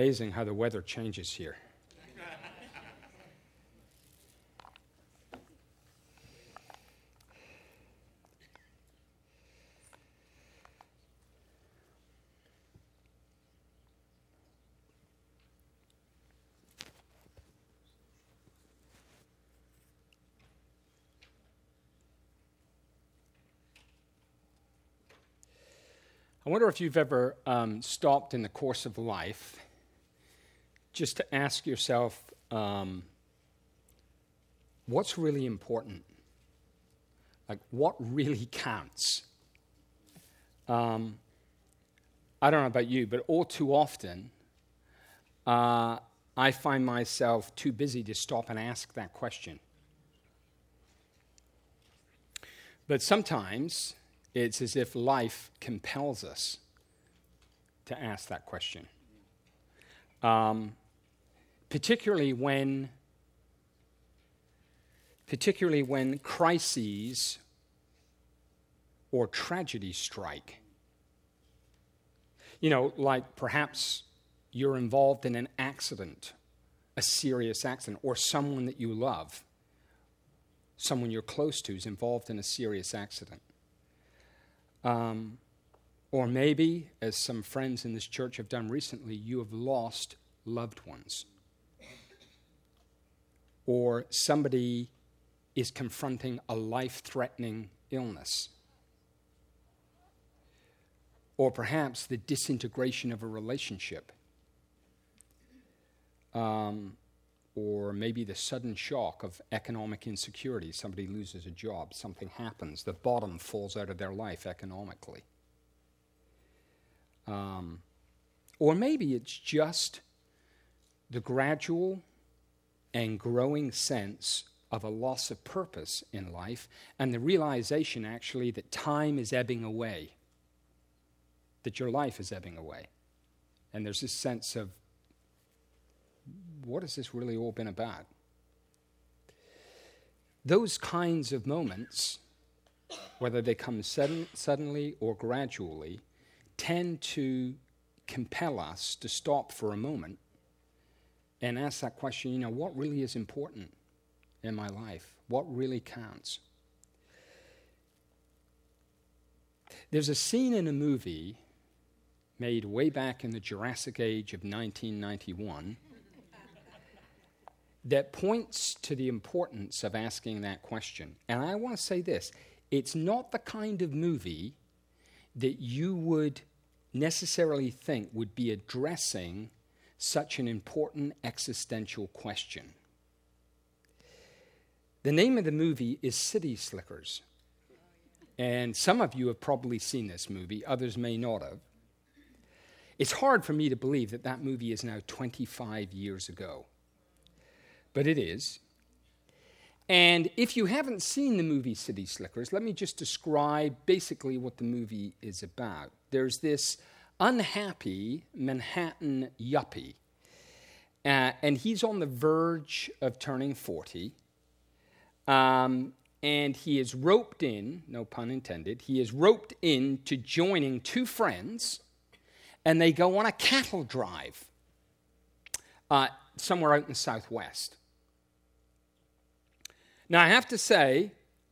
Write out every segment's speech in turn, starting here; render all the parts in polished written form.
amazing how the weather changes here. I wonder if you've ever stopped in the course of life just to ask yourself, what's really important? Like, what really counts? I don't know about you, but all too often, I find myself too busy to stop and ask that question. But sometimes it's as if life compels us to ask that question. Particularly when crises or tragedies strike. You know, like perhaps you're involved in an accident, a serious accident, or someone that you love, someone you're close to is involved in a serious accident. Or maybe, as some friends in this church have done recently, you have lost loved ones. Or somebody is confronting a life-threatening illness. Or perhaps the disintegration of a relationship. Or maybe the sudden shock of economic insecurity. Somebody loses a job, something happens, the bottom falls out of their life economically. Or maybe it's just the gradual and growing sense of a loss of purpose in life and the realization actually that time is ebbing away, that your life is ebbing away. And there's this sense of, what has this really all been about? Those kinds of moments, whether they come suddenly or gradually, tend to compel us to stop for a moment and ask that question, you know, what really is important in my life? What really counts? There's a scene in a movie made way back in the Jurassic Age of 1991 that points to the importance of asking that question. And I want to say this, it's not the kind of movie that you would necessarily think would be addressing such an important existential question. The name of the movie is City Slickers. And some of you have probably seen this movie, others may not have. It's hard for me to believe that that movie is now 25 years ago. But it is. And if you haven't seen the movie City Slickers, let me just describe basically what the movie is about. There's this unhappy Manhattan yuppie, and he's on the verge of turning 40, and he is roped in, no pun intended, he is roped into joining two friends, and they go on a cattle drive somewhere out in the Southwest. Now, I have to say,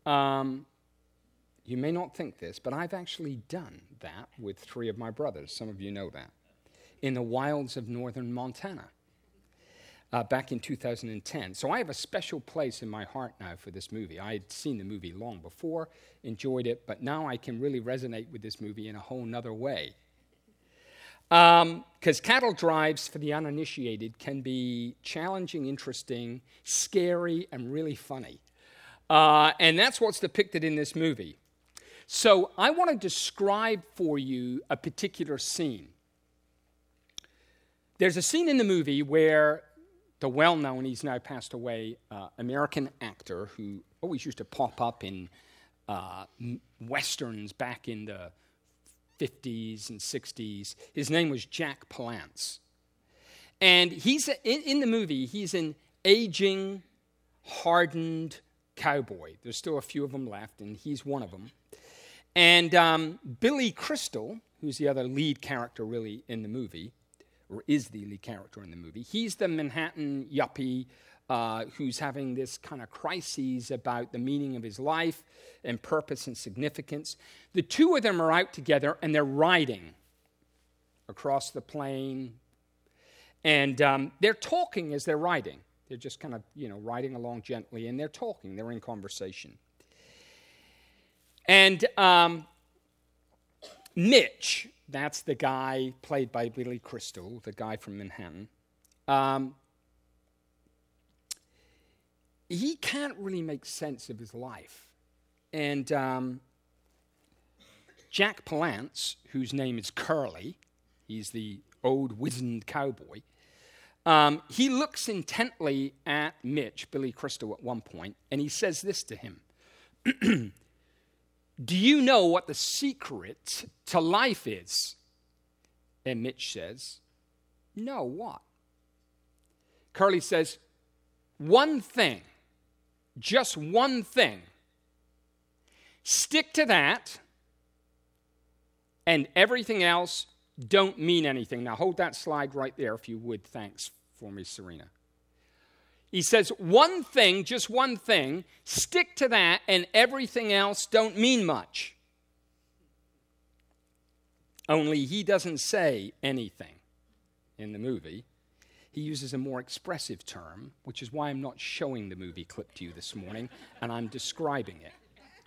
you may not think this, but I've actually done that with three of my brothers. Some of you know that. In the wilds of northern Montana, back in 2010. So I have a special place in my heart now for this movie. I had seen the movie long before, enjoyed it, but now I can really resonate with this movie in a whole nother way. Because cattle drives, for the uninitiated, can be challenging, interesting, scary, and really funny. And that's what's depicted in this movie. So I want to describe for you a particular scene. There's a scene in the movie where the well-known, he's now passed away, American actor who always used to pop up in westerns back in the 50s and 60s. His name was Jack Palance. And he's in the movie, he's an aging, hardened cowboy. There's still a few of them left, and he's one of them. And Billy Crystal, who's the other lead character really in the movie, or is the lead character in the movie. He's the Manhattan yuppie who's having this kind of crises about the meaning of his life and purpose and significance. The two of them are out together, and they're riding across the plain. And they're talking as they're riding. They're just kind of, riding along gently, and they're talking. They're in conversation. And Mitch, that's the guy played by Billy Crystal, the guy from Manhattan, he can't really make sense of his life. And Jack Palance, whose name is Curly, he's the old wizened cowboy, he looks intently at Mitch, Billy Crystal, at one point, and he says this to him. Do you know what the secret to life is? And Mitch says, no, what? Curly says, one thing, just one thing. Stick to that, and everything else don't mean anything. Now hold that slide right there if you would. Thanks for me, Serena. He says, one thing, just one thing, stick to that, and everything else don't mean much. Only he doesn't say anything in the movie. He uses a more expressive term, which is why I'm not showing the movie clip to you this morning, and I'm describing it.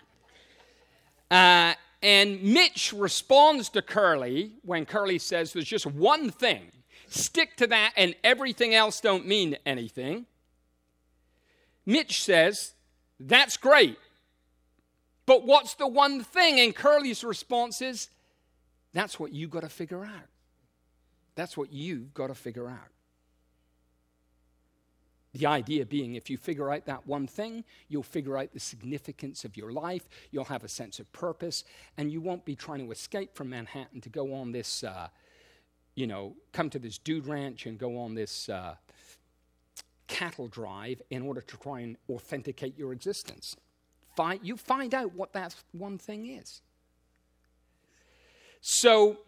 And Mitch responds to Curly when Curly says, there's just one thing. Stick to that, and everything else don't mean anything. Mitch says, that's great. But what's the one thing? And Curly's response is, that's what you got to figure out. That's what you've got to figure out. The idea being, if you figure out that one thing, you'll figure out the significance of your life, you'll have a sense of purpose, and you won't be trying to escape from Manhattan to go on this, come to this dude ranch and go on this cattle drive in order to try and authenticate your existence. You find out what that one thing is. So,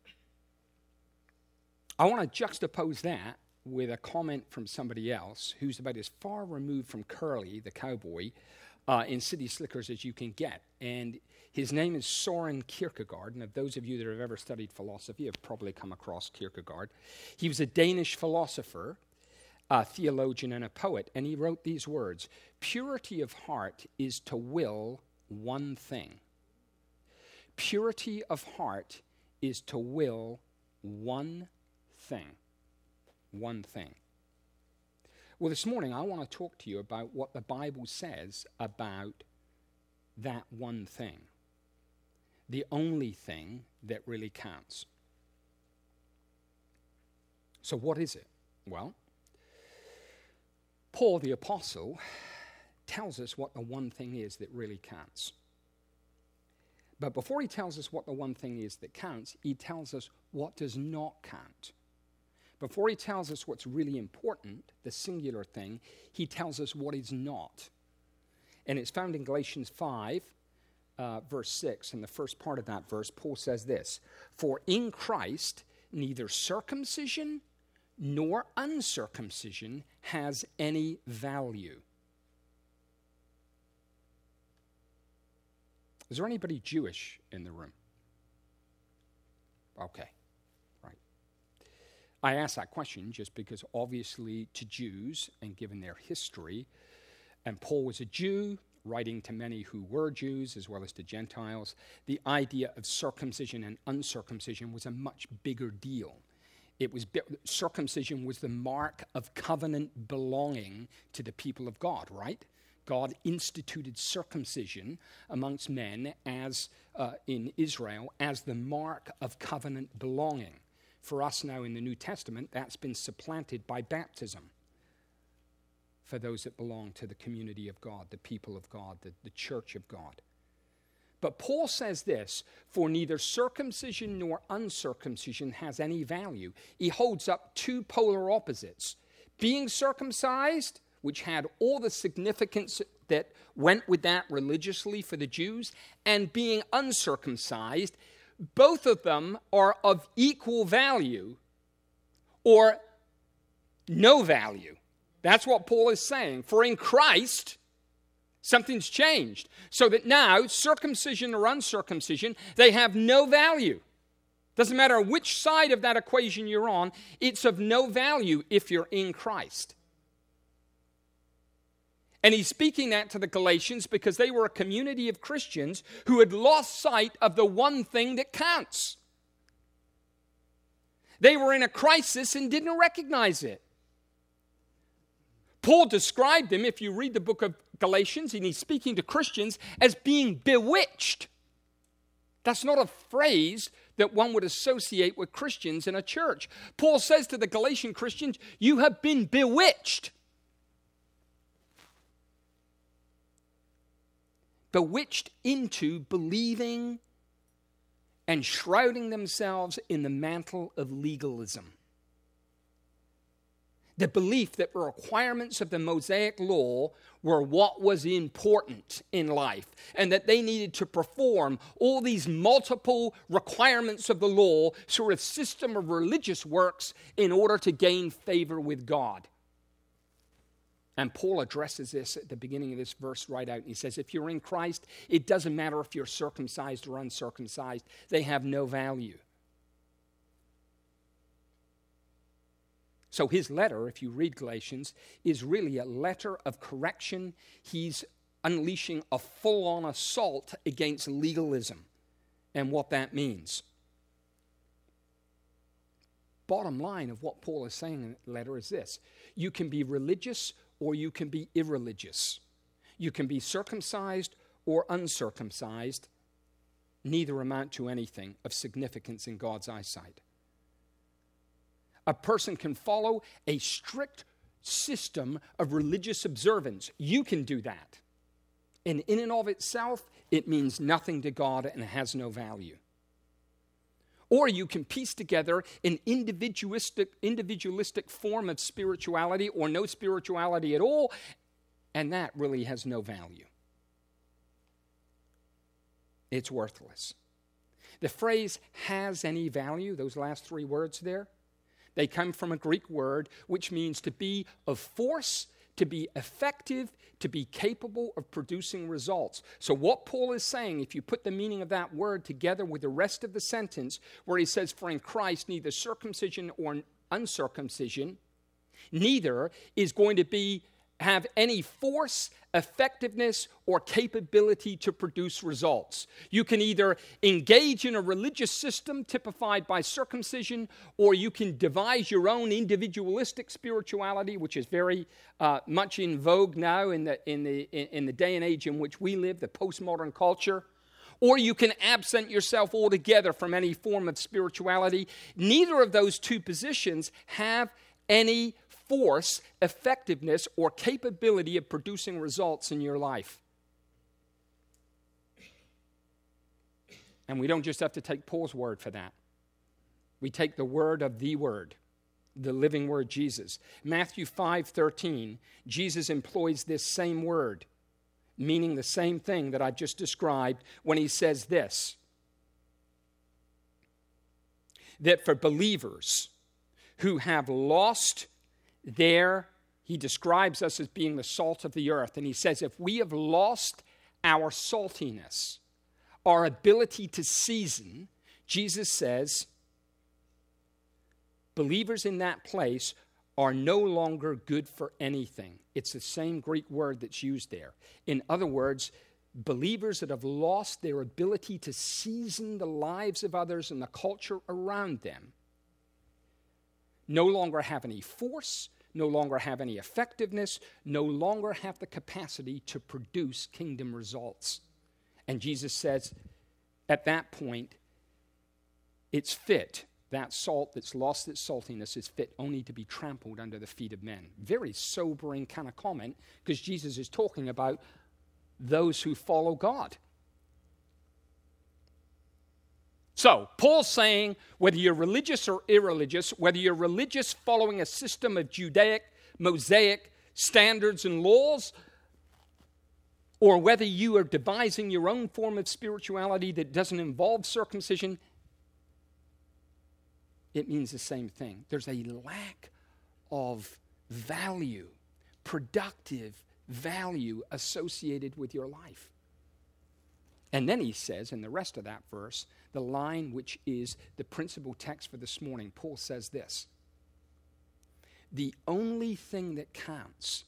I want to juxtapose that with a comment from somebody else who's about as far removed from Curly, the cowboy, in City Slickers as you can get. And his name is Soren Kierkegaard. And of those of you that have ever studied philosophy have probably come across Kierkegaard. He was a Danish philosopher, a theologian, and a poet. And he wrote these words, purity of heart is to will one thing. Purity of heart is to will one thing. One thing. Well, this morning I want to talk to you about what the Bible says about that one thing. The only thing that really counts. So what is it? Well, Paul the Apostle tells us what the one thing is that really counts. But before he tells us what the one thing is that counts, he tells us what does not count. Before he tells us what's really important, the singular thing, he tells us what is not. And it's found in Galatians 5, verse 6. In the first part of that verse, Paul says this, for in Christ, neither circumcision nor uncircumcision has any value. Is there anybody Jewish in the room? Okay, right. I ask that question just because obviously to Jews, and given their history, and Paul was a Jew, writing to many who were Jews as well as to Gentiles, the idea of circumcision and uncircumcision was a much bigger deal. Circumcision was the mark of covenant belonging to the people of God, right? God instituted circumcision amongst men as in Israel as the mark of covenant belonging. For us now in the New Testament, that's been supplanted by baptism for those that belong to the community of God, the people of God, the church of God. But Paul says this, for neither circumcision nor uncircumcision has any value. He holds up two polar opposites. Being circumcised, which had all the significance that went with that religiously for the Jews, and being uncircumcised, both of them are of equal value. or no value. That's what Paul is saying. For in Christ, something's changed. So that now, circumcision or uncircumcision, they have no value. Doesn't matter which side of that equation you're on, it's of no value if you're in Christ. And he's speaking that to the Galatians because they were a community of Christians who had lost sight of the one thing that counts. They were in a crisis and didn't recognize it. Paul described them, if you read the book of Galatians, and he's speaking to Christians, as being bewitched. That's not a phrase that one would associate with Christians in a church. Paul says to the Galatian Christians, you have been bewitched. Bewitched into believing and shrouding themselves in the mantle of legalism. The belief that the requirements of the Mosaic law were what was important in life, and that they needed to perform all these multiple requirements of the law through a system of religious works in order to gain favor with God. And Paul addresses this at the beginning of this verse right out. He says, if you're in Christ, it doesn't matter if you're circumcised or uncircumcised. They have no value. So his letter, if you read Galatians, is really a letter of correction. He's unleashing a full-on assault against legalism and what that means. Bottom line of what Paul is saying in the letter is this. You can be religious or you can be irreligious. You can be circumcised or uncircumcised. Neither amount to anything of significance in God's eyesight. A person can follow a strict system of religious observance. You can do that. And in and of itself, it means nothing to God and has no value. Or you can piece together an individualistic form of spirituality or no spirituality at all, and that really has no value. It's worthless. The phrase has any value, those last three words there, they come from a Greek word which means to be of force, to be effective, to be capable of producing results. So what Paul is saying, if you put the meaning of that word together with the rest of the sentence, where he says, for in Christ neither circumcision or uncircumcision, neither is going to have any force, effectiveness, or capability to produce results. You can either engage in a religious system typified by circumcision, or you can devise your own individualistic spirituality, which is very much in vogue now in the day and age in which we live, the postmodern culture. Or you can absent yourself altogether from any form of spirituality. Neither of those two positions have any force, effectiveness, or capability of producing results in your life. And we don't just have to take Paul's word for that. We take the word of the word, the living word Jesus. Matthew 5:13, Jesus employs this same word, meaning the same thing that I've just described when he says this, that for believers who have lost he describes us as being the salt of the earth. And he says, if we have lost our saltiness, our ability to season, Jesus says, believers in that place are no longer good for anything. It's the same Greek word that's used there. In other words, believers that have lost their ability to season the lives of others and the culture around them no longer have any force, no longer have any effectiveness, no longer have the capacity to produce kingdom results. And Jesus says, at that point, it's fit. That salt that's lost its saltiness is fit only to be trampled under the feet of men. Very sobering kind of comment, because Jesus is talking about those who follow God. So, Paul's saying, whether you're religious or irreligious, whether you're religious following a system of Judaic, Mosaic standards and laws, or whether you are devising your own form of spirituality that doesn't involve circumcision, it means the same thing. There's a lack of value, productive value associated with your life. And then he says in the rest of that verse, the line which is the principal text for this morning, Paul says this: the only thing that counts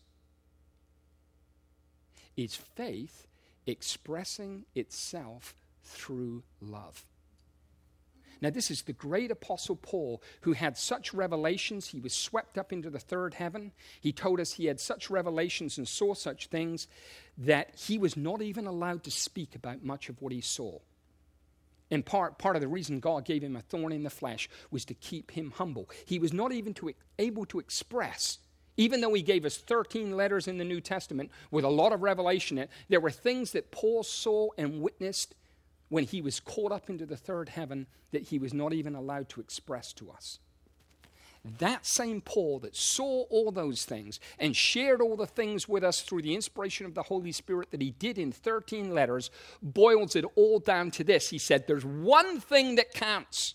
is faith expressing itself through love. Now, this is the great Apostle Paul who had such revelations. He was swept up into the third heaven. He told us he had such revelations and saw such things that he was not even allowed to speak about much of what he saw. And part of the reason God gave him a thorn in the flesh was to keep him humble. He was not even able to express, even though he gave us 13 letters in the New Testament with a lot of revelation in it, there were things that Paul saw and witnessed when he was caught up into the third heaven that he was not even allowed to express to us. That same Paul that saw all those things and shared all the things with us through the inspiration of the Holy Spirit that he did in 13 letters boils it all down to this. He said, there's one thing that counts.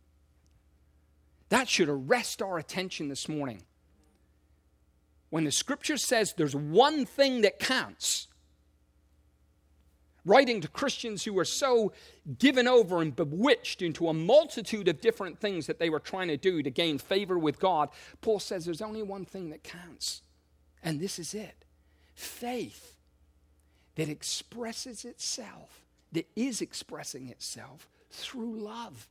That should arrest our attention this morning. When the scripture says there's one thing that counts, writing to Christians who were so given over and bewitched into a multitude of different things that they were trying to do to gain favor with God, Paul says there's only one thing that counts, and this is it: faith that expresses itself, that is expressing itself through love.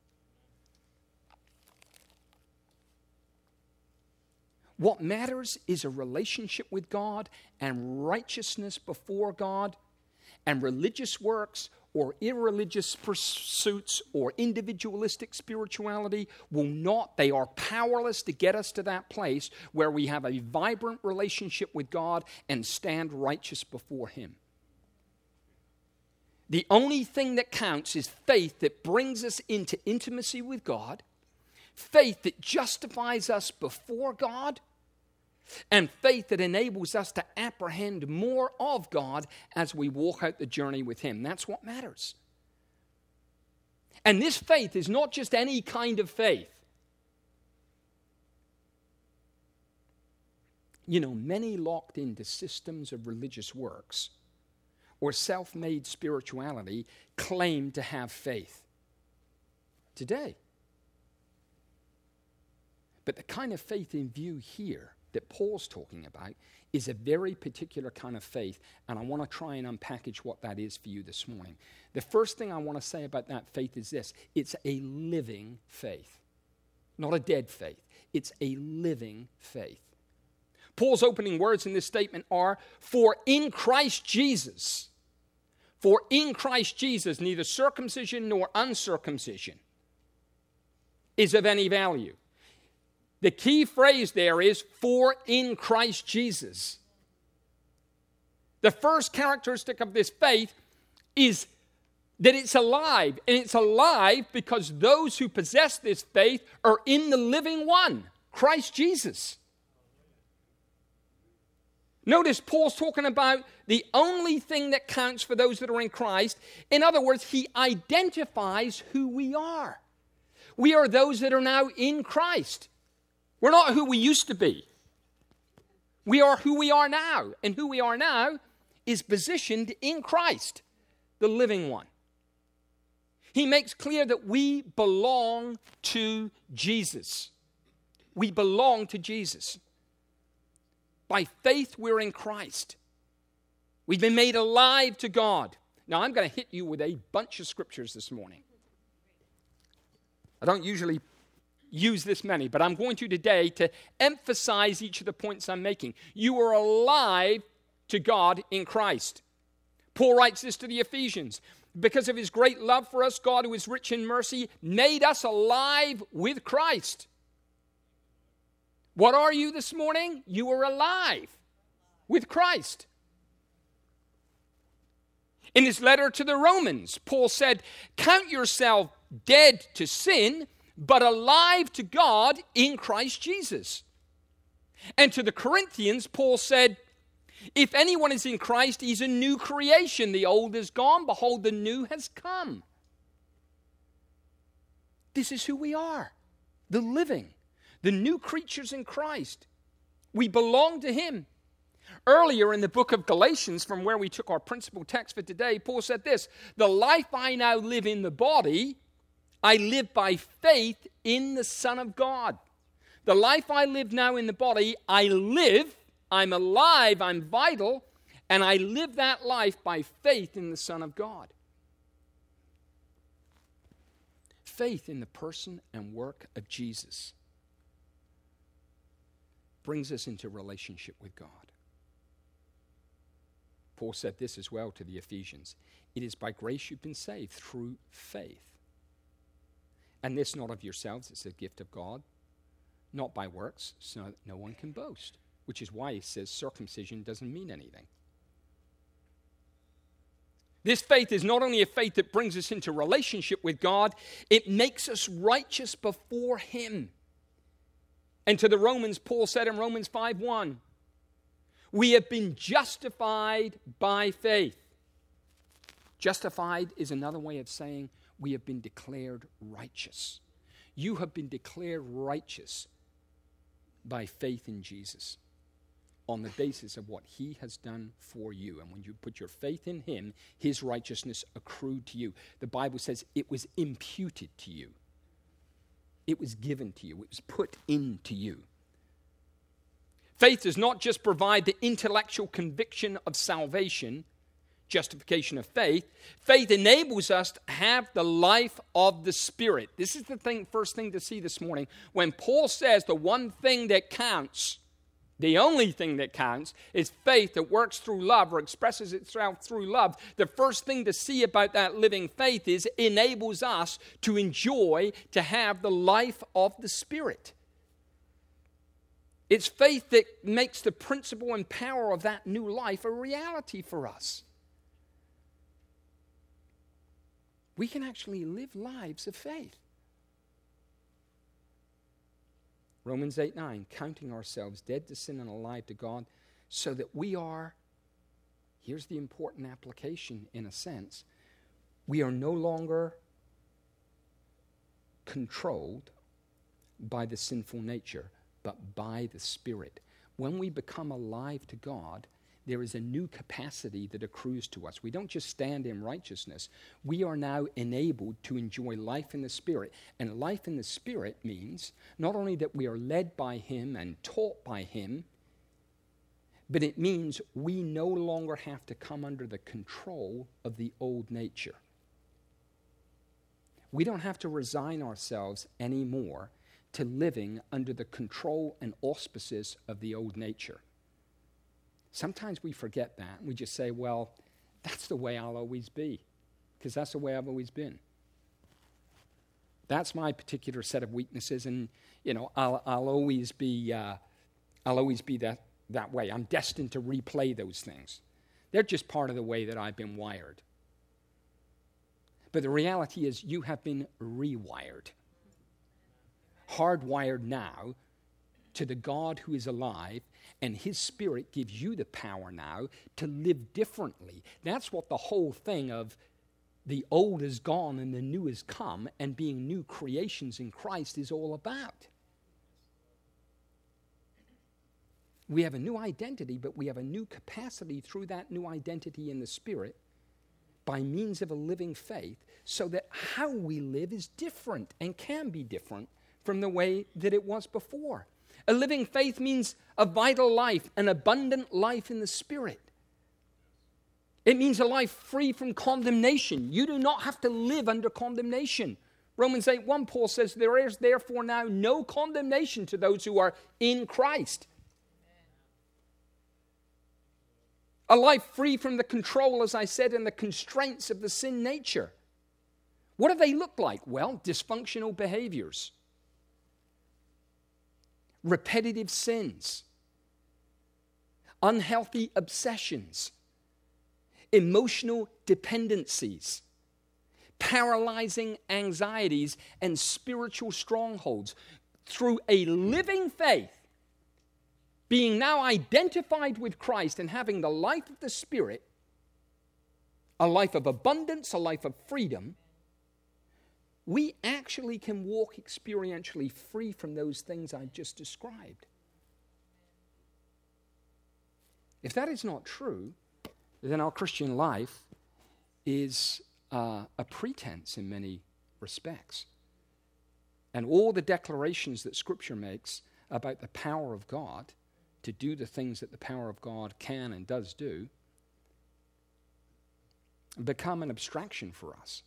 What matters is a relationship with God and righteousness before God. And religious works or irreligious pursuits or individualistic spirituality they are powerless to get us to that place where we have a vibrant relationship with God and stand righteous before Him. The only thing that counts is faith that brings us into intimacy with God, faith that justifies us before God, and faith that enables us to apprehend more of God as we walk out the journey with Him. That's what matters. And this faith is not just any kind of faith. You know, many locked into systems of religious works or self-made spirituality claim to have faith today. But the kind of faith in view here that Paul's talking about is a very particular kind of faith, and I want to try and unpackage what that is for you this morning. The first thing I want to say about that faith is this: it's a living faith, not a dead faith. It's a living faith. Paul's opening words in this statement are, for in Christ Jesus, neither circumcision nor uncircumcision is of any value. The key phrase there is, for in Christ Jesus. The first characteristic of this faith is that it's alive. And it's alive because those who possess this faith are in the living one, Christ Jesus. Notice Paul's talking about the only thing that counts for those that are in Christ. In other words, he identifies who we are. We are those that are now in Christ. We're not who we used to be. We are who we are now. And who we are now is positioned in Christ, the living one. He makes clear that we belong to Jesus. We belong to Jesus. By faith, we're in Christ. We've been made alive to God. Now, I'm going to hit you with a bunch of scriptures this morning. I don't usually use this many, but I'm going to today to emphasize each of the points I'm making. You are alive to God in Christ. Paul writes this to the Ephesians. Because of his great love for us, God, who is rich in mercy, made us alive with Christ. What are you this morning? You are alive with Christ. In his letter to the Romans, Paul said, count yourself dead to sin, but alive to God in Christ Jesus. And to the Corinthians, Paul said, if anyone is in Christ, he's a new creation. The old is gone. Behold, the new has come. This is who we are. the living, the new creatures in Christ. We belong to him. Earlier in the book of Galatians, from where we took our principal text for today, Paul said this, "The life I now live in the body, I live by faith in the Son of God." The life I live now in the body, I live, I'm alive, I'm vital, and I live that life by faith in the Son of God. Faith in the person and work of Jesus brings us into relationship with God. Paul said this as well to the Ephesians. It is by grace you've been saved through faith. And this not of yourselves, it's a gift of God, not by works, so that no one can boast. Which is why he says circumcision doesn't mean anything. This faith is not only a faith that brings us into relationship with God, it makes us righteous before him. And to the Romans, Paul said in Romans 5:1, we have been justified by faith. Justified is another way of saying we have been declared righteous. You have been declared righteous by faith in Jesus on the basis of what he has done for you. And when you put your faith in him, his righteousness accrued to you. The Bible says it was imputed to you. It was given to you. It was put into you. Faith does not just provide the intellectual conviction of salvation, justification of faith. Faith enables us to have the life of the Spirit. This is the first thing to see this morning. When Paul says the one thing that counts, the only thing that counts, is faith that works through love or expresses itself through love, the first thing to see about that living faith is it enables us to enjoy, to have the life of the Spirit. It's faith that makes the principle and power of that new life a reality for us. We can actually live lives of faith. Romans 8:9, counting ourselves dead to sin and alive to God, so that we are, here's the important application in a sense, we are no longer controlled by the sinful nature, but by the Spirit. When we become alive to God, there is a new capacity that accrues to us. We don't just stand in righteousness. We are now enabled to enjoy life in the Spirit. And life in the Spirit means not only that we are led by him and taught by him, but it means we no longer have to come under the control of the old nature. We don't have to resign ourselves anymore to living under the control and auspices of the old nature. Sometimes we forget that, and we just say, well, that's the way I'll always be, because that's the way I've always been. That's my particular set of weaknesses, and, I'll always be that way. I'm destined to replay those things. They're just part of the way that I've been wired. But the reality is you have been rewired. Hardwired now to the God who is alive, and his Spirit gives you the power now to live differently. That's what the whole thing of the old is gone and the new is come and being new creations in Christ is all about. We have a new identity, but we have a new capacity through that new identity in the Spirit by means of a living faith, so that how we live is different and can be different from the way that it was before. A living faith means a vital life, an abundant life in the Spirit. It means a life free from condemnation. You do not have to live under condemnation. Romans 8:1, Paul says, there is therefore now no condemnation to those who are in Christ. A life free from the control, as I said, and the constraints of the sin nature. What do they look like? Well, dysfunctional behaviors. Repetitive sins, unhealthy obsessions, emotional dependencies, paralyzing anxieties, and spiritual strongholds. Through a living faith, being now identified with Christ and having the life of the Spirit, a life of abundance, a life of freedom, we actually can walk experientially free from those things I've just described. If that is not true, then our Christian life is a pretense in many respects. And all the declarations that Scripture makes about the power of God to do the things that the power of God can and does do become an abstraction for us.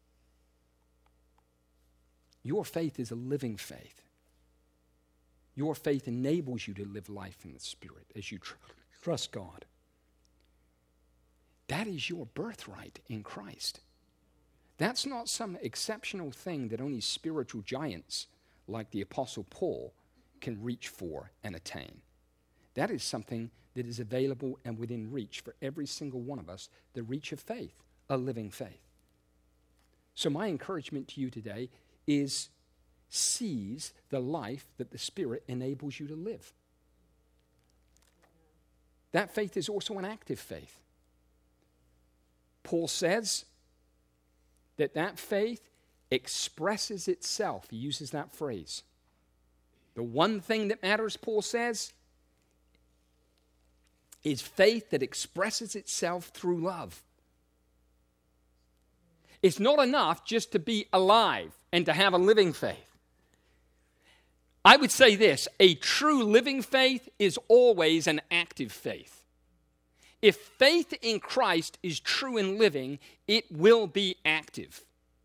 Your faith is a living faith. Your faith enables you to live life in the Spirit as you trust God. That is your birthright in Christ. That's not some exceptional thing that only spiritual giants like the Apostle Paul can reach for and attain. That is something that is available and within reach for every single one of us, the reach of faith, a living faith. So my encouragement to you today is seize the life that the Spirit enables you to live. That faith is also an active faith. Paul says that faith expresses itself. He uses that phrase. The one thing that matters, Paul says, is faith that expresses itself through love. It's not enough just to be alive and to have a living faith. I would say this, a true living faith is always an active faith. If faith in Christ is true and living, it will be active.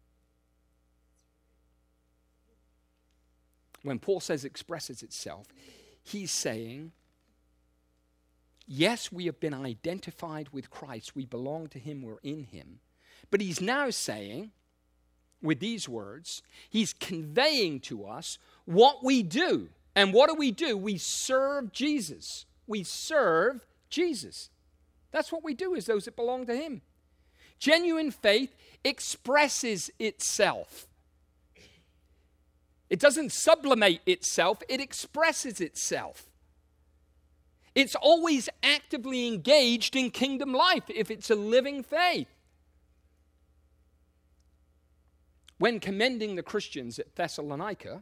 When Paul says expresses itself, he's saying, yes, we have been identified with Christ. We belong to him. We're in him. But he's now saying, with these words, he's conveying to us what we do. And what do? We serve Jesus. We serve Jesus. That's what we do as those that belong to him. Genuine faith expresses itself. It doesn't sublimate itself, it expresses itself. It's always actively engaged in kingdom life if it's a living faith. When commending the Christians at Thessalonica,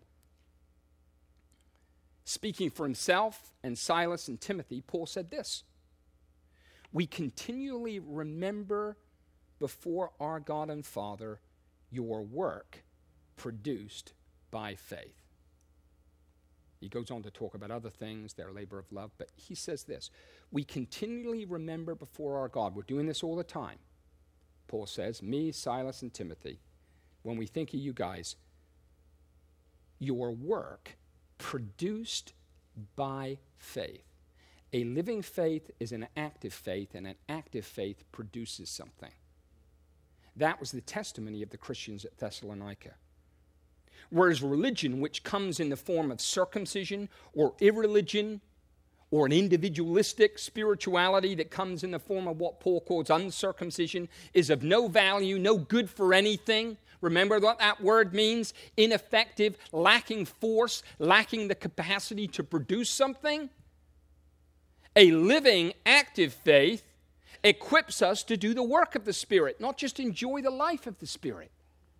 speaking for himself and Silas and Timothy, Paul said this: we continually remember before our God and Father your work produced by faith. He goes on to talk about other things, their labor of love, but he says this: we continually remember before our God. We're doing this all the time. Paul says, me, Silas, and Timothy, when we think of you guys, your work produced by faith. A living faith is an active faith, and an active faith produces something. That was the testimony of the Christians at Thessalonica. Whereas religion, which comes in the form of circumcision or irreligion, or an individualistic spirituality that comes in the form of what Paul calls uncircumcision, is of no value, no good for anything. Remember what that word means? Ineffective, lacking force, lacking the capacity to produce something. A living, active faith equips us to do the work of the Spirit, not just enjoy the life of the Spirit.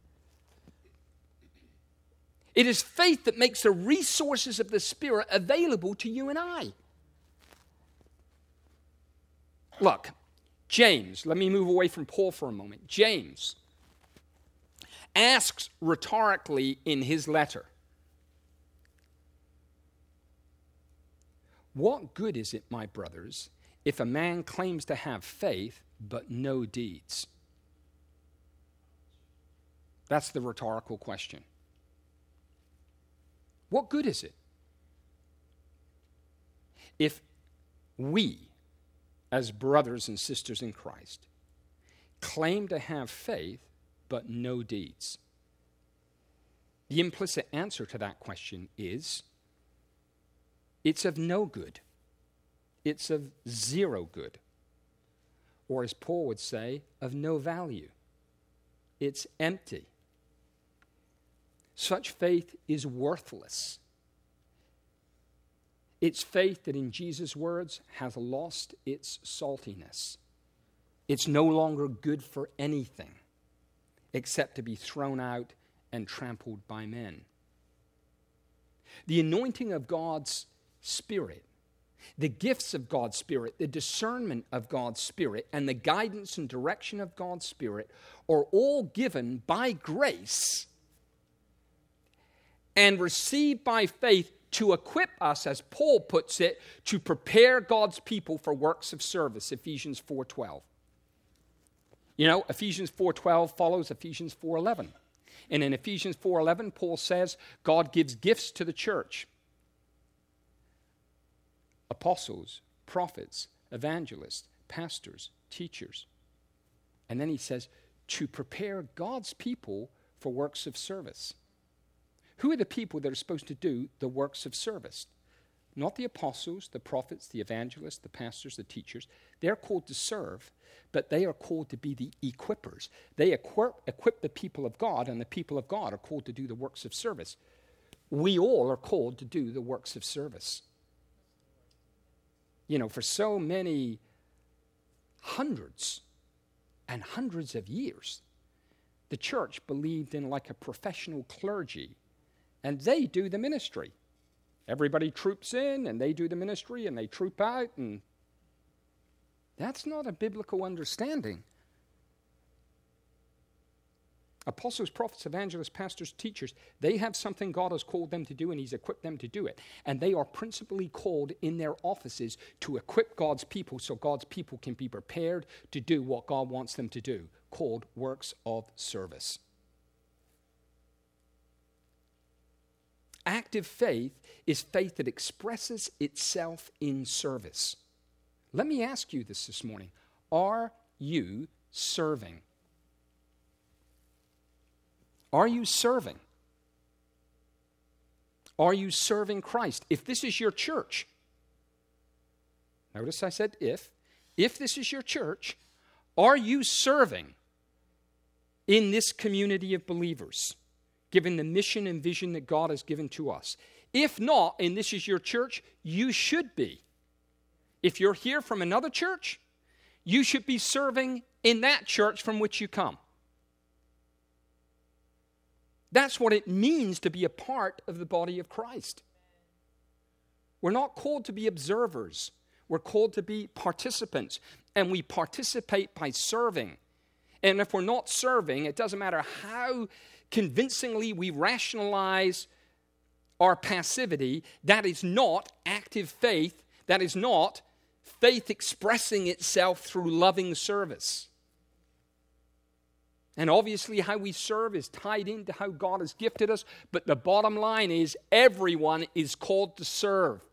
It is faith that makes the resources of the Spirit available to you and I. Look, James, let me move away from Paul for a moment. James asks rhetorically in his letter, what good is it, my brothers, if a man claims to have faith but no deeds? That's the rhetorical question. What good is it if we, as brothers and sisters in Christ, claim to have faith but no deeds? The implicit answer to that question is, it's of no good. It's of zero good. Or as Paul would say, of no value. It's empty. Such faith is worthless. It's faith that, in Jesus' words, has lost its saltiness. It's no longer good for anything except to be thrown out and trampled by men. The anointing of God's Spirit, the gifts of God's Spirit, the discernment of God's Spirit, and the guidance and direction of God's Spirit are all given by grace and received by faith to equip us, as Paul puts it, to prepare God's people for works of service, Ephesians 4:12. You know, Ephesians 4:12 follows Ephesians 4:11. And in Ephesians 4:11, Paul says, God gives gifts to the church. Apostles, prophets, evangelists, pastors, teachers. And then he says, to prepare God's people for works of service. Who are the people that are supposed to do the works of service? Not the apostles, the prophets, the evangelists, the pastors, the teachers. They're called to serve, but they are called to be the equippers. They equip the people of God, and the people of God are called to do the works of service. We all are called to do the works of service. You know, for so many hundreds and hundreds of years, the church believed in like a professional clergy, and they do the ministry. Everybody troops in, and they do the ministry, and they troop out, and that's not a biblical understanding. Apostles, prophets, evangelists, pastors, teachers, they have something God has called them to do, and he's equipped them to do it. And they are principally called in their offices to equip God's people so God's people can be prepared to do what God wants them to do, called works of service. Active faith is faith that expresses itself in service. Let me ask you this morning. Are you serving? Are you serving? Are you serving Christ? If this is your church, notice I said if this is your church, are you serving in this community of believers, given the mission and vision that God has given to us? If not, and this is your church, you should be. If you're here from another church, you should be serving in that church from which you come. That's what it means to be a part of the body of Christ. We're not called to be observers. We're called to be participants. And we participate by serving. And if we're not serving, it doesn't matter how convincingly we rationalize our passivity, that is not active faith. That is not faith expressing itself through loving service. And obviously how we serve is tied into how God has gifted us, but the bottom line is everyone is called to serve.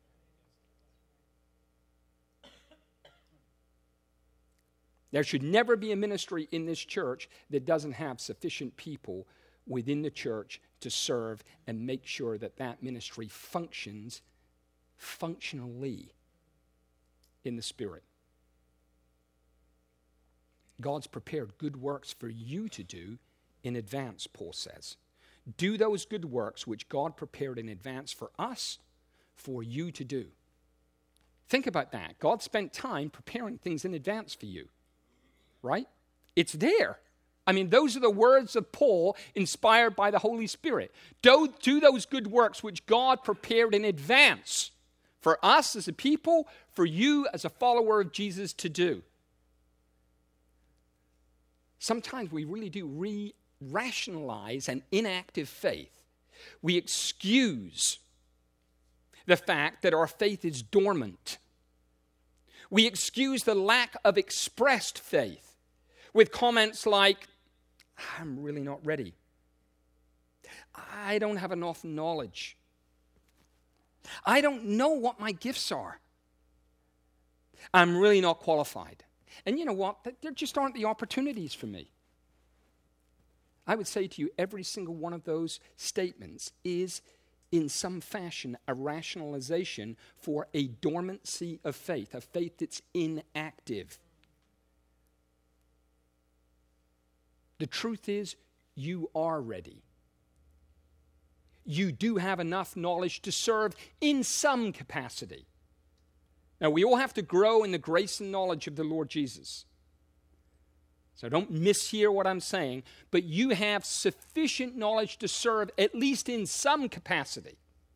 There should never be a ministry in this church that doesn't have sufficient people within the church to serve and make sure that that ministry functions functionally in the Spirit. God's prepared good works for you to do in advance, Paul says. Do those good works which God prepared in advance for us, for you to do. Think about that. God spent time preparing things in advance for you, right? It's there. I mean, those are the words of Paul inspired by the Holy Spirit. Do those good works which God prepared in advance for us as a people, for you as a follower of Jesus to do. Sometimes we really do rationalize an inactive faith. We excuse the fact that our faith is dormant. We excuse the lack of expressed faith with comments like, I'm really not ready. I don't have enough knowledge. I don't know what my gifts are. I'm really not qualified. And you know what? There just aren't the opportunities for me. I would say to you, every single one of those statements is, in some fashion, a rationalization for a dormancy of faith, a faith that's inactive. The truth is, you are ready. You do have enough knowledge to serve in some capacity. Now, we all have to grow in the grace and knowledge of the Lord Jesus. So don't mishear what I'm saying, but you have sufficient knowledge to serve at least in some capacity.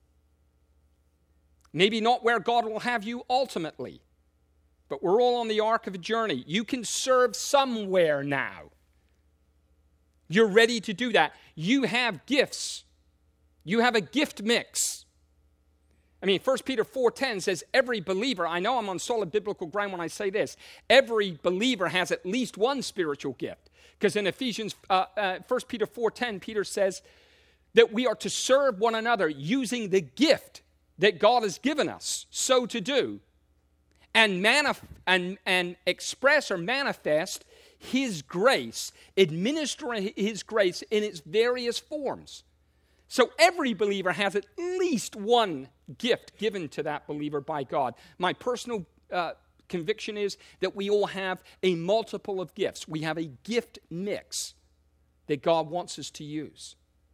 Maybe not where God will have you ultimately, but we're all on the arc of a journey. You can serve somewhere now. You're ready to do that. You have gifts. You have a gift mix. I mean, 1 Peter 4:10 says every believer, I know I'm on solid biblical ground when I say this, every believer has at least one spiritual gift. Because in 1 Peter 4:10, Peter says that we are to serve one another using the gift that God has given us so to do, and express or manifest His grace, administering His grace in its various forms. So every believer has at least one gift given to that believer by God. My personal conviction is that we all have a multiple of gifts. We have a gift mix that God wants us to use.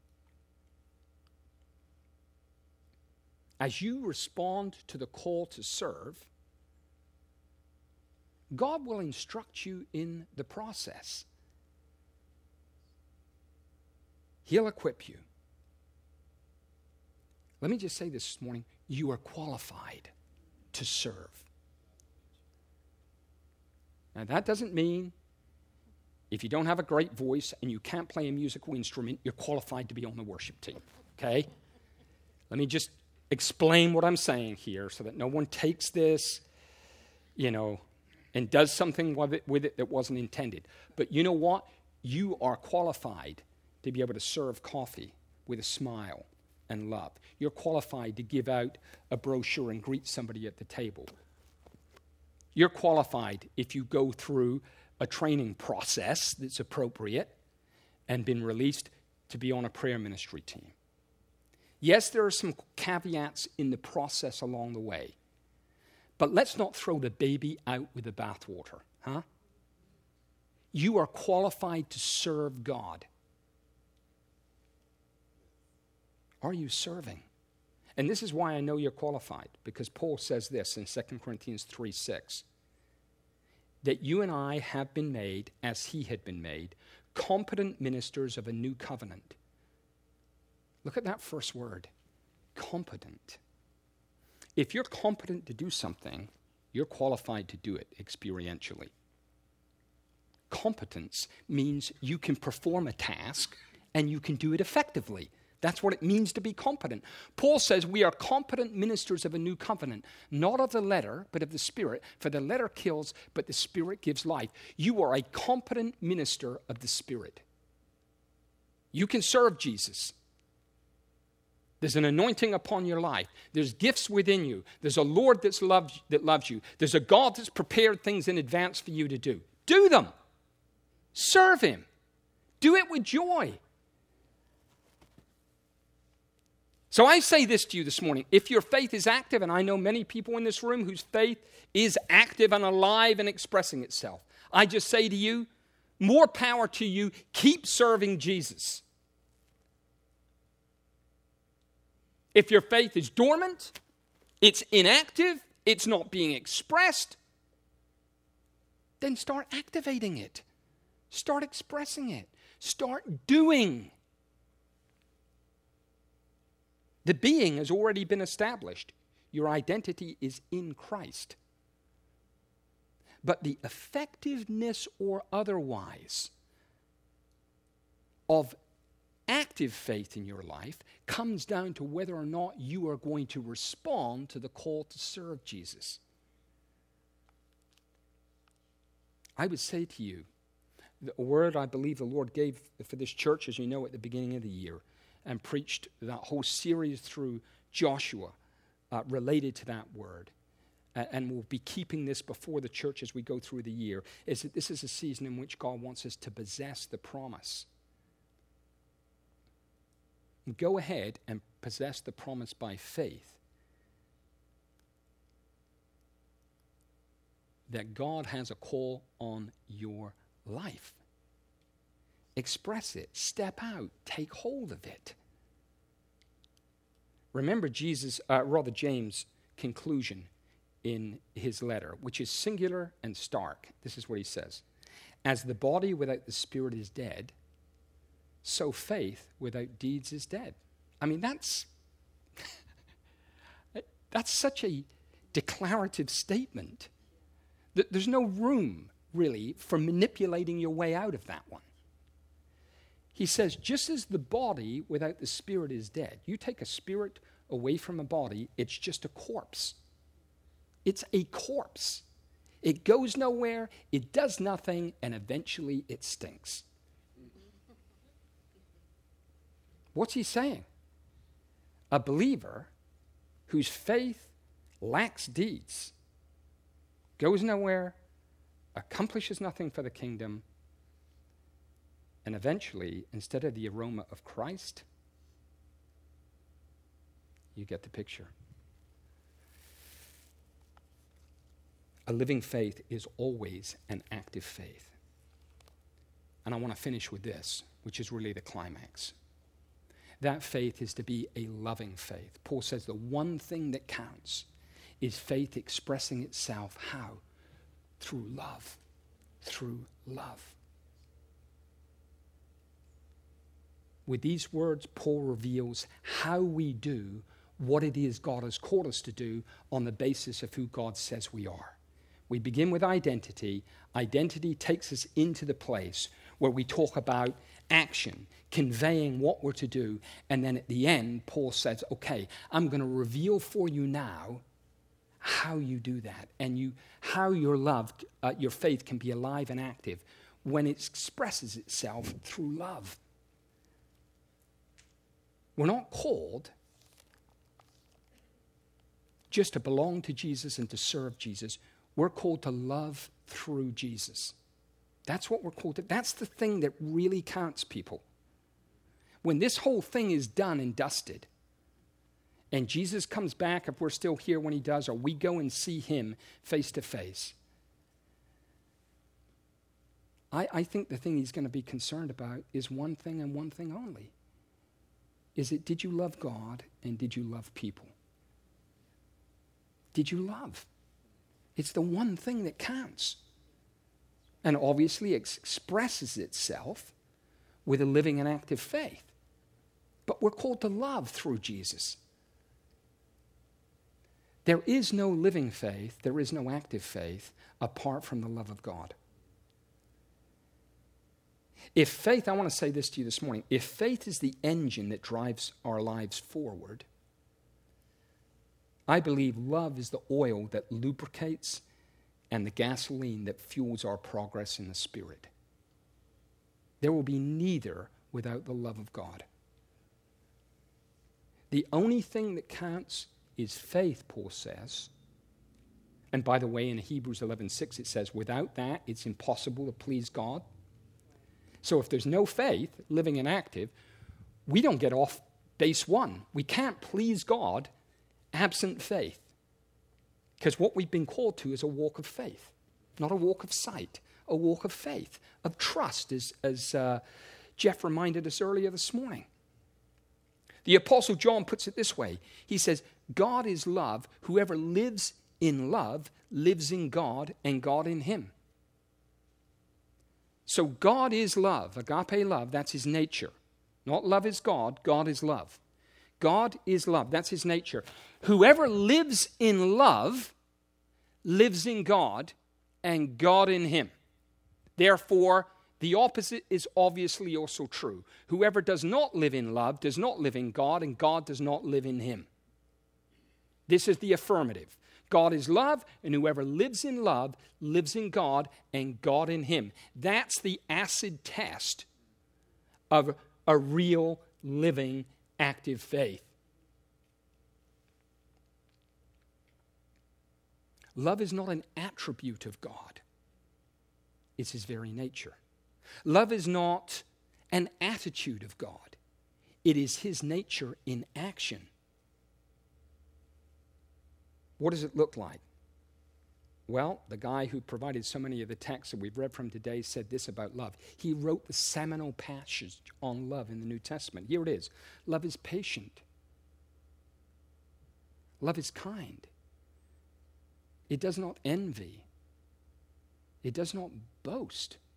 As you respond to the call to serve, God will instruct you in the process. He'll equip you. Let me just say this morning, you are qualified to serve. Now that doesn't mean if you don't have a great voice and you can't play a musical instrument, you're qualified to be on the worship team, okay? Let me just explain what I'm saying here so that no one takes this, and does something with it that wasn't intended. But you know what? You are qualified to be able to serve coffee with a smile and love. You're qualified to give out a brochure and greet somebody at the table. You're qualified if you go through a training process that's appropriate and been released to be on a prayer ministry team. Yes, there are some caveats in the process along the way. But let's not throw the baby out with the bathwater, huh? You are qualified to serve God. Are you serving? And this is why I know you're qualified, because Paul says this in 2 Corinthians 3:6, that you and I have been made, as he had been made, competent ministers of a new covenant. Look at that first word, competent. If you're competent to do something, you're qualified to do it experientially. Competence means you can perform a task and you can do it effectively. That's what it means to be competent. Paul says we are competent ministers of a new covenant, not of the letter, but of the Spirit. For the letter kills, but the Spirit gives life. You are a competent minister of the Spirit. You can serve Jesus. There's an anointing upon your life. There's gifts within you. There's a Lord that loves you. There's a God that's prepared things in advance for you to do. Do them. Serve Him. Do it with joy. So I say this to you this morning. If your faith is active, and I know many people in this room whose faith is active and alive and expressing itself, I just say to you, more power to you. Keep serving Jesus. If your faith is dormant, it's inactive, it's not being expressed, then start activating it. Start expressing it. Start doing. The being has already been established. Your identity is in Christ. But the effectiveness or otherwise of active faith in your life comes down to whether or not you are going to respond to the call to serve Jesus. I would say to you, the word I believe the Lord gave for this church, as you know, at the beginning of the year, and preached that whole series through Joshua related to that word, and we'll be keeping this before the church as we go through the year, is that this is a season in which God wants us to possess the promise. Go ahead and possess the promise by faith that God has a call on your life. Express it, step out, take hold of it. Remember James' conclusion in his letter, which is singular and stark. This is what he says. As the body without the spirit is dead, so faith without deeds is dead. I mean, that's such a declarative statement. There's no room, really, for manipulating your way out of that one. He says, just as the body without the spirit is dead, you take a spirit away from a body, it's just a corpse. It's a corpse. It goes nowhere, it does nothing, and eventually it stinks. What's he saying? A believer whose faith lacks deeds goes nowhere, accomplishes nothing for the kingdom, and eventually, instead of the aroma of Christ, you get the picture. A living faith is always an active faith. And I want to finish with this, which is really the climax. That faith is to be a loving faith. Paul says the one thing that counts is faith expressing itself how? Through love. Through love. With these words, Paul reveals how we do what it is God has called us to do on the basis of who God says we are. We begin with identity. Identity takes us into the place where we talk about action, conveying what we're to do. And then at the end, Paul says, okay, I'm going to reveal for you now how you do that and how your love, your faith can be alive and active when it expresses itself through love. We're not called just to belong to Jesus and to serve Jesus. We're called to love through Jesus. That's what we're called to. That's the thing that really counts, people. When this whole thing is done and dusted, and Jesus comes back, if we're still here when he does, or we go and see him face to face, I think the thing he's going to be concerned about is one thing and one thing only. Did you love God and did you love people? Did you love? It's the one thing that counts. And obviously it expresses itself with a living and active faith. But we're called to love through Jesus. There is no living faith, there is no active faith apart from the love of God. If faith, I want to say this to you this morning, if faith is the engine that drives our lives forward, I believe love is the oil that lubricates and the gasoline that fuels our progress in the Spirit. There will be neither without the love of God. The only thing that counts is faith, Paul says. And by the way, in Hebrews 11:6 it says, without that, it's impossible to please God. So if there's no faith, living and active, we don't get off base one. We can't please God absent faith. Because what we've been called to is a walk of faith, not a walk of sight, a walk of faith, of trust, as Jeff reminded us earlier this morning. The Apostle John puts it this way. He says, God is love. Whoever lives in love lives in God and God in him. So God is love, agape love, that's his nature. Not love is God, God is love. God is love, that's his nature. Whoever lives in love lives in God and God in him. Therefore, the opposite is obviously also true. Whoever does not live in love does not live in God, and God does not live in him. This is the affirmative. God is love, and whoever lives in love lives in God and God in him. That's the acid test of a real, living, active faith. Love is not an attribute of God. It's his very nature. Love is not an attitude of God. It is his nature in action. What does it look like? Well, the guy who provided so many of the texts that we've read from today said this about love. He wrote the seminal passage on love in the New Testament. Here it is. Love is patient. Love is kind. It does not envy. It does not boast.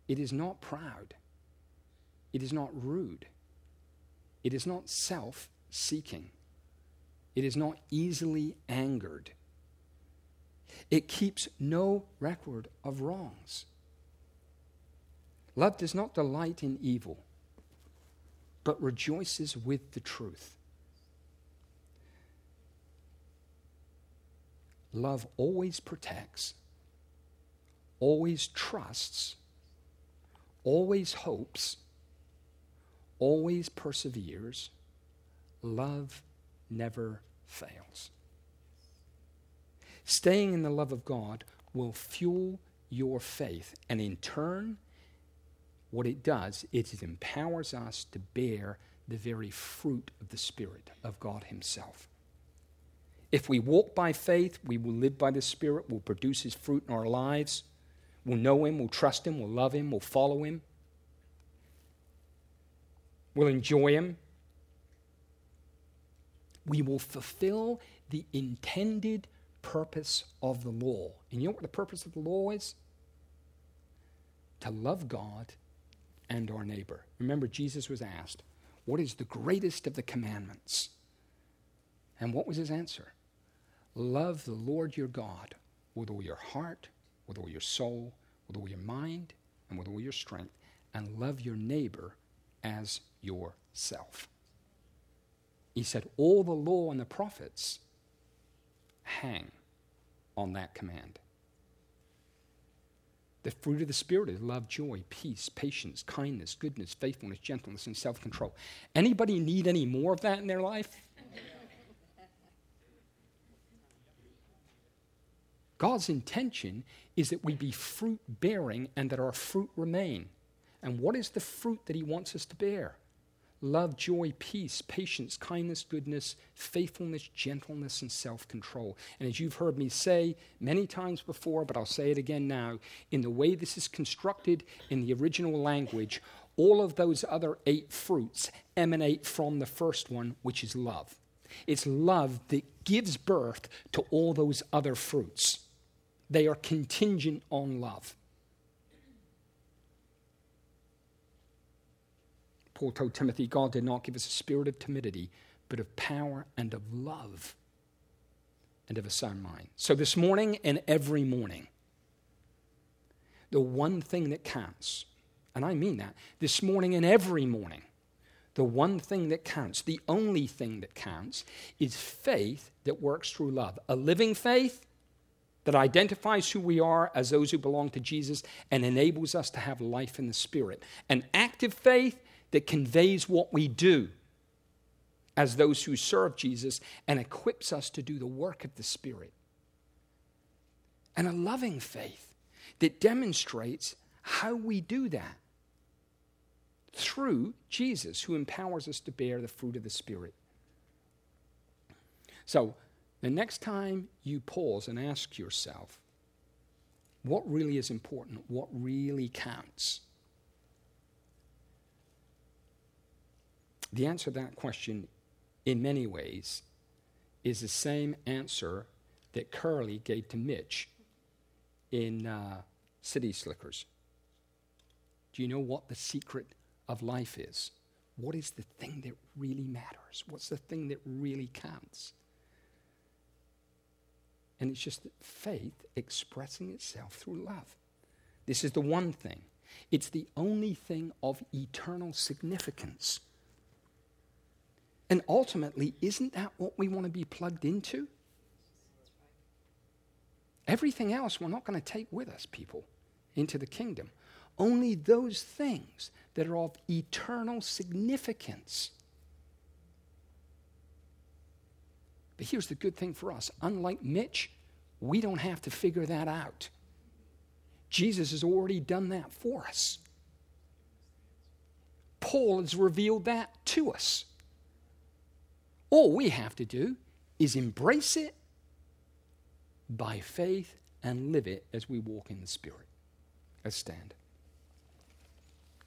It is not proud. It is not rude. It is not self-seeking. It is not easily angered. It keeps no record of wrongs. Love does not delight in evil, but rejoices with the truth. Love always protects, always trusts, always hopes, always perseveres. Love never fails. Staying in the love of God will fuel your faith, and in turn, what it does is it empowers us to bear the very fruit of the Spirit of God himself. If we walk by faith, we will live by the Spirit, we'll produce his fruit in our lives. We'll know him, we'll trust him, we'll love him, we'll follow him. We'll enjoy him. We will fulfill the intended purpose of the law. And you know what the purpose of the law is? To love God and our neighbor. Remember, Jesus was asked, what is the greatest of the commandments? And what was his answer? Love the Lord your God with all your heart, with all your soul, with all your mind, and with all your strength, and love your neighbor as yourself. He said all the law and the prophets hang on that command. The fruit of the Spirit is love, joy, peace, patience, kindness, goodness, faithfulness, gentleness, and self-control. Anybody need any more of that in their life? God's intention is that we be fruit-bearing and that our fruit remain. And what is the fruit that he wants us to bear? Love, joy, peace, patience, kindness, goodness, faithfulness, gentleness, and self-control. And as you've heard me say many times before, but I'll say it again now, in the way this is constructed in the original language, all of those other 8 fruits emanate from the first one, which is love. It's love that gives birth to all those other fruits. They are contingent on love. Paul told Timothy, God did not give us a spirit of timidity, but of power and of love and of a sound mind. So this morning and every morning, the one thing that counts, and I mean that, this morning and every morning, the one thing that counts, the only thing that counts, is faith that works through love. A living faith that identifies who we are as those who belong to Jesus and enables us to have life in the Spirit. An active faith that conveys what we do as those who serve Jesus and equips us to do the work of the Spirit. And a loving faith that demonstrates how we do that through Jesus, who empowers us to bear the fruit of the Spirit. So, the next time you pause and ask yourself, what really is important? What really counts? The answer to that question, in many ways, is the same answer that Curly gave to Mitch in City Slickers. Do you know what the secret of life is? What is the thing that really matters? What's the thing that really counts? And it's just faith expressing itself through love. This is the one thing. It's the only thing of eternal significance. And ultimately, isn't that what we want to be plugged into? Everything else we're not going to take with us, people, into the kingdom. Only those things that are of eternal significance. But here's the good thing for us. Unlike Mitch, we don't have to figure that out. Jesus has already done that for us. Paul has revealed that to us. All we have to do is embrace it by faith and live it as we walk in the Spirit. Let's stand.